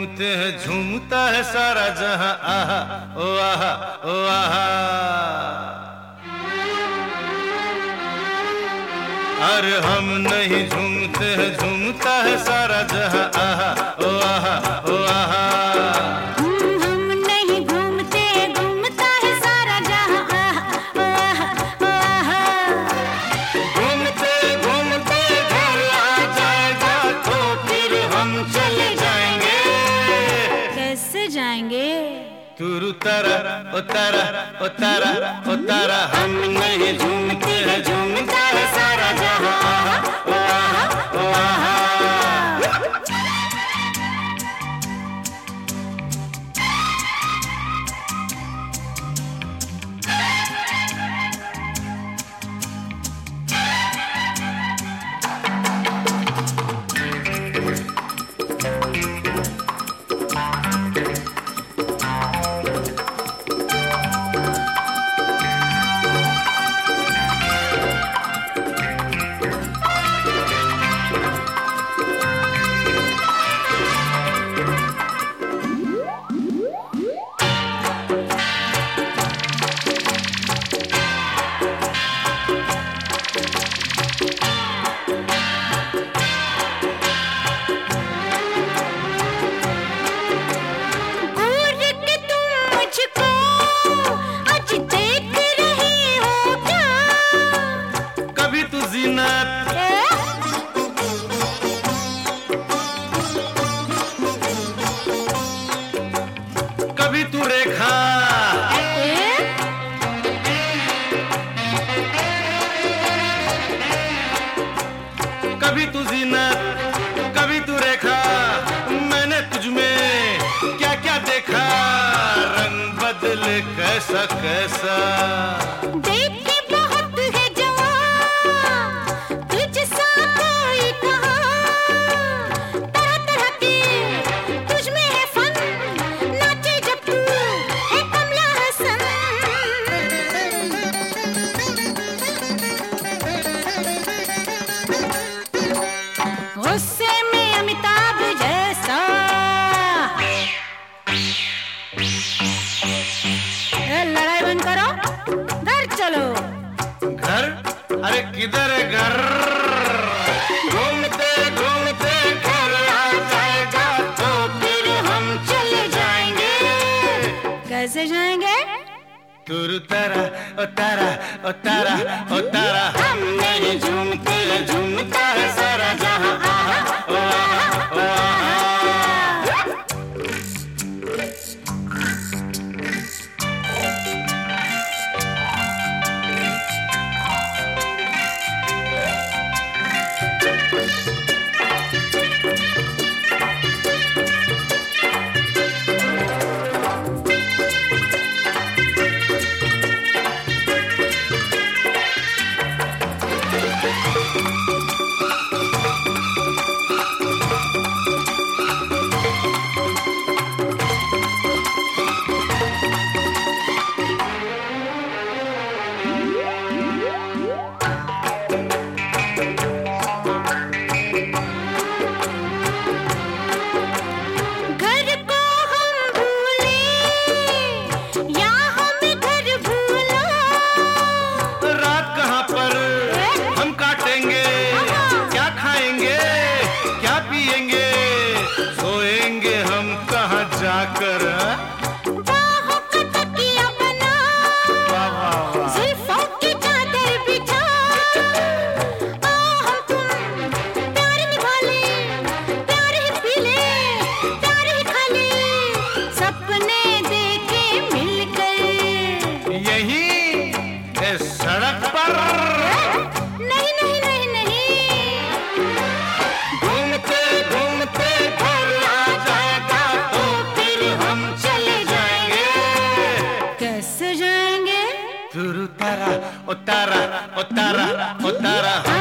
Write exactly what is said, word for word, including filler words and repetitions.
झूमते हैं झूमता है सारा जहां, आहा ओ आहा ओ आहा। अरे हम नहीं झूमते हैं झूमता है सारा जहां, आहा ओ आहा ओ आहा। हम नहीं घूमते घूमता है सारा जहां, आहा ओ आहा ओ आहा। घूमते घूमते घर आ जाएगा तो फिर हम चले जाएंगे। कैसे जाएंगे? तुरु तारा ओ तारा ओ तारा ओ तारा। हम नहीं झूमते हैं झूमता है सारा जहां, आहा ओ आहा ओ आहा। कभी तू रेखा, कभी तू जीनत, कभी तू रेखा। मैंने तुझ में क्या क्या देखा, रंग बदले कैसा कैसा। देख के बहुत है जवां तुझसा कोई कहाँ, तरह तरह के तुझ में है फन, नाचे जब तू है कमला हसन। गुस्से में अमिताभ जैसा, लड़ाई बंद करो, घर चलो। घर? अरे किधर है घर? घूमते घूमते घर आ जाएगा तो फिर हम चले जाएंगे। कैसे जाएंगे? तुरु तारा ओ तारा ओ तारा ओ तारा। हम नहीं झूमते झूमता है सारा जहां, आहा ओ आहा ओ आहा। जाकर बाहों का तकिया बना, जुल्फों की चादर बिछा, आ हम तुम प्यार निभा ले, प्यार ही पी ले, प्यार ही खा ले, सपने देखे मिलकर यही इस सड़क पर। नहीं नहीं नहीं नहीं, घूमते घूमते घर आ जाएगा तो फिर हम चले जाएंगे। कैसे जाएंगे? तुरु तारा ओ तारा ओ तारा ओ तारा।